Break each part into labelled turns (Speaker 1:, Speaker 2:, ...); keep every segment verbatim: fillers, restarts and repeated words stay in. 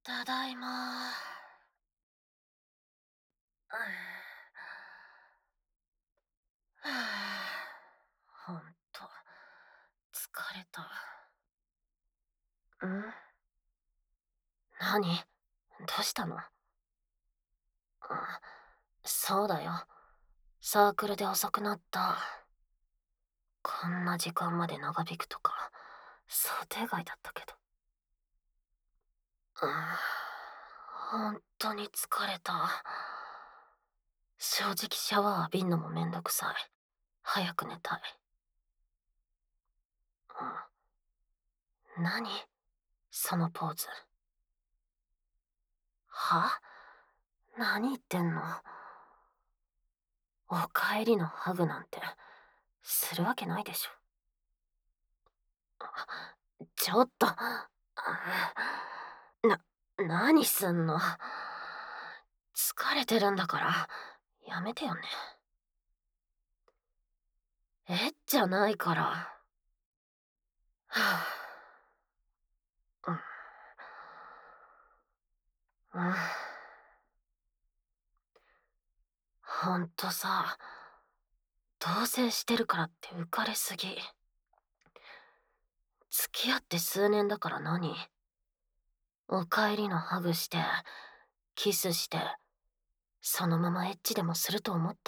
Speaker 1: ただいま。はあ、ほんと、疲れた。ん？何？どうしたの？あ、そうだよ。サークルで遅くなった。こんな時間まで長引くとか、想定外だったけど。ああ、ほんとに疲れた。正直シャワー浴びんのもめんどくさい。早く寝たい。うん。何？そのポーズ。は？何言ってんの？お帰りのハグなんて、するわけないでしょ。ちょっと、な、何すんの？疲れてるんだから、やめてよね。えじゃないから。はあ、うん。うん。ほんとさ、同棲してるからって浮かれすぎ。付き合って数年だから何？お帰りのハグして、キスして、そのままエッチでもすると思った？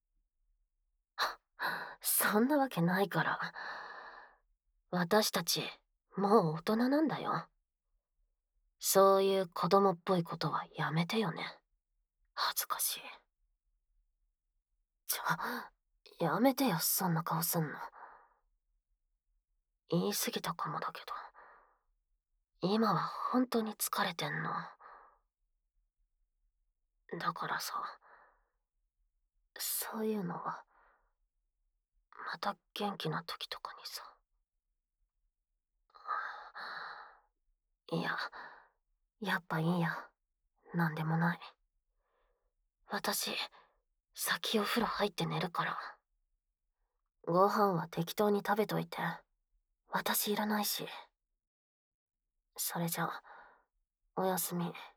Speaker 1: そんなわけないから。私たち、もう大人なんだよ。そういう子供っぽいことはやめてよね。恥ずかしい。ちょ、やめてよ、そんな顔すんの。言い過ぎたかもだけど。今は本当に疲れてんの。だからさ、そういうのは、また元気な時とかにさ。いや、やっぱいいや。なんでもない。私、先お風呂入って寝るから。ご飯は適当に食べといて。私いらないし。それじゃ、おやすみ。